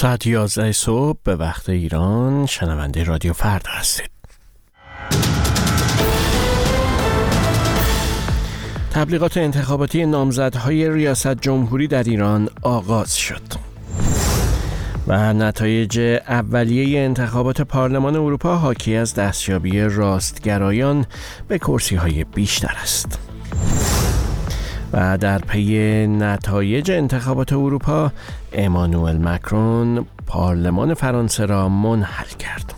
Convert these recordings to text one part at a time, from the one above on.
ساعت 11 صبح به وقت ایران شنونده رادیو فردا هستید. تبلیغات انتخاباتی نامزدهای ریاست جمهوری در ایران آغاز شد و نتایج اولیه انتخابات پارلمان اروپا حاکی از دستیابی راستگرایان به کرسی‌های بیشتر است. و در پی نتایج انتخابات اروپا امانوئل مکرون پارلمان فرانسه را منحل کرد.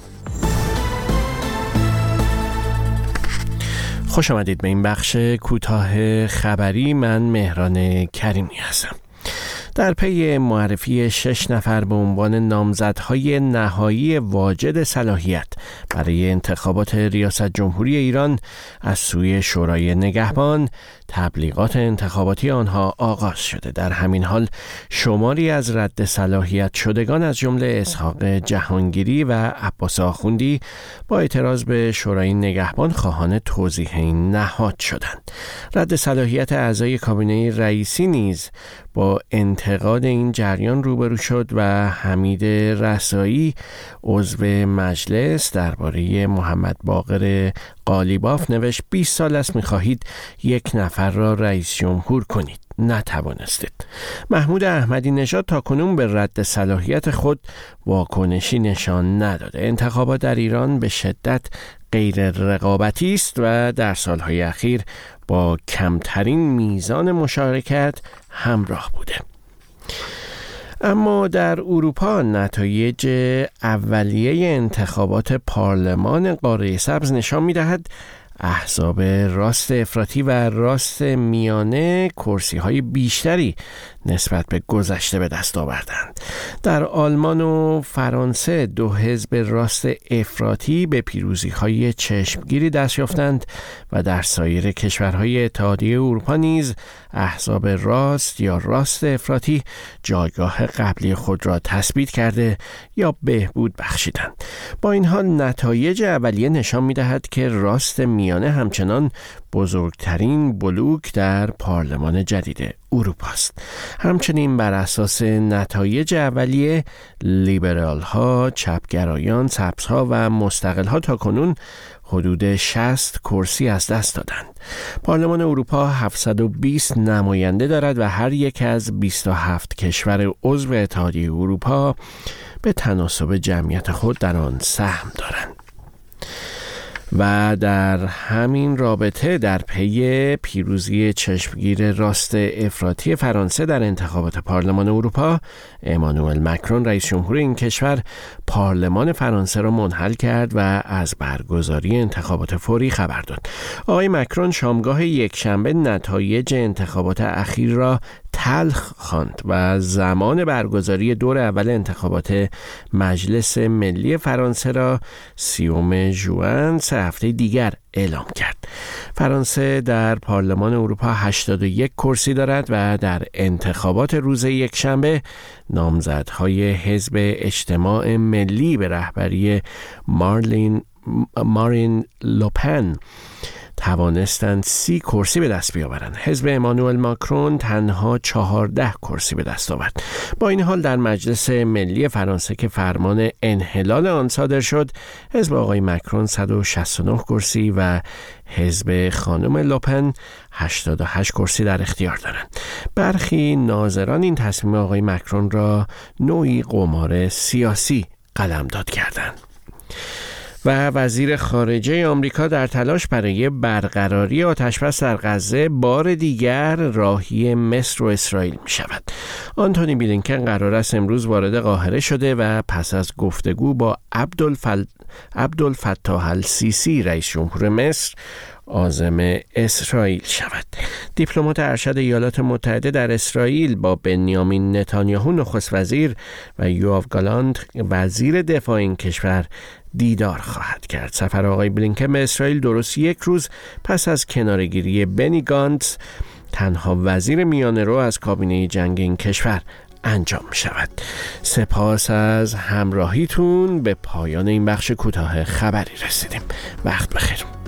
خوش آمدید به این بخش کوتاه خبری. من مهران کریمی هستم. در پی معرفی 6 نفر به عنوان نامزدهای نهایی واجد صلاحیت برای انتخابات ریاست جمهوری ایران از سوی شورای نگهبان، تبلیغات انتخاباتی آنها آغاز شده. در همین حال شماری از رد صلاحیت شدگان از جمله اسحاق جهانگیری و عباس آخوندی با اعتراض به شورای نگهبان خواهان توضیح این نهاد شدند. رد صلاحیت اعضای کابینه رئیسی نیز با انتقاد این جریان روبرو شد و حمید رسایی عضو مجلس درباره محمد باقر قالیباف نوشت 20 سال است می‌خواهید یک نفر را رئیس جمهور کنید، نتوانستید. محمود احمدی نژاد تاکنون به رد صلاحیت خود واکنشی نشان نداده. انتخابات در ایران به شدت غیر رقابتی است و در سالهای اخیر با کمترین میزان مشارکت همراه بوده. اما در اروپا نتایج اولیه انتخابات پارلمان قاره سبز نشان می‌دهد احزاب راست افراطی و راست میانه کرسی‌های بیشتری نسبت به گذشته به دست آوردند. در آلمان و فرانسه دو حزب راست افراطی به پیروزی‌های چشمگیری دست یافتند و در سایر کشورهای اتحادیه اروپا نیز احزاب راست یا راست افراطی جایگاه قبلی خود را تثبیت کرده یا بهبود بخشیدند. با این حال نتایج اولیه نشان می‌دهد که راست میانه همچنان بزرگترین بلوک در پارلمان جدید اروپا است. همچنین بر اساس نتایج اولیه لیبرال ها، چپگرایان، سبزها و مستقل ها تاکنون حدود 60 کرسی از دست دادند. پارلمان اروپا 720 نماینده دارد و هر یک از 27 کشور عضو اتحادیه اروپا به تناسب جمعیت خود در آن سهم دارند. و در همین رابطه در پی پیروزی چشمگیر راست افراطی فرانسه در انتخابات پارلمان اروپا، امانوئل مکرون رئیس جمهور این کشور پارلمان فرانسه را منحل کرد و از برگزاری انتخابات فوری خبر داد. آقای مکرون شامگاه یکشنبه نتایج انتخابات اخیر را تلخ خواند و زمان برگزاری دور اول انتخابات مجلس ملی فرانسه را 30 ژوئن 3 هفته دیگر اعلام کرد. فرانسه در پارلمان اروپا 81 کرسی دارد و در انتخابات روز یکشنبه نامزدهای حزب اجتماع ملی به رهبری مارین لوپن توانستند 30 کرسی به دست بیاورند. حزب امانوئل ماکرون تنها 14 کرسی به دست آورد. با این حال در مجلس ملی فرانسه که فرمان انحلال آن صادر شد، حزب آقای ماکرون 169 کرسی و حزب خانم لوپن 88 کرسی در اختیار دارند. برخی ناظران این تصمیم آقای ماکرون را نوعی قمار سیاسی قلمداد کردند. و وزیر خارجه آمریکا در تلاش برای برقراری آتشبس در غزه بار دیگر راهی مصر و اسرائیل می شود. آنتونی بلینکن قرار است امروز وارد قاهره شده و پس از گفتگو با عبدالفتاح السیسی رئیس جمهور مصر عازم اسرائیل شود. دیپلمات ارشد ایالات متحده در اسرائیل با بنیامین نتانیاهو نخست وزیر و یوآف گالانت وزیر دفاع این کشور دیدار خواهد کرد. سفر آقای بلینکن به اسرائیل درست یک روز پس از کناره‌گیری بنی گانتز، تنها وزیر میانه‌رو از کابینه جنگ این کشور، انجام می شود. سپاس از همراهیتون. به پایان این بخش کوتاه خبری رسیدیم. وقت بخیر.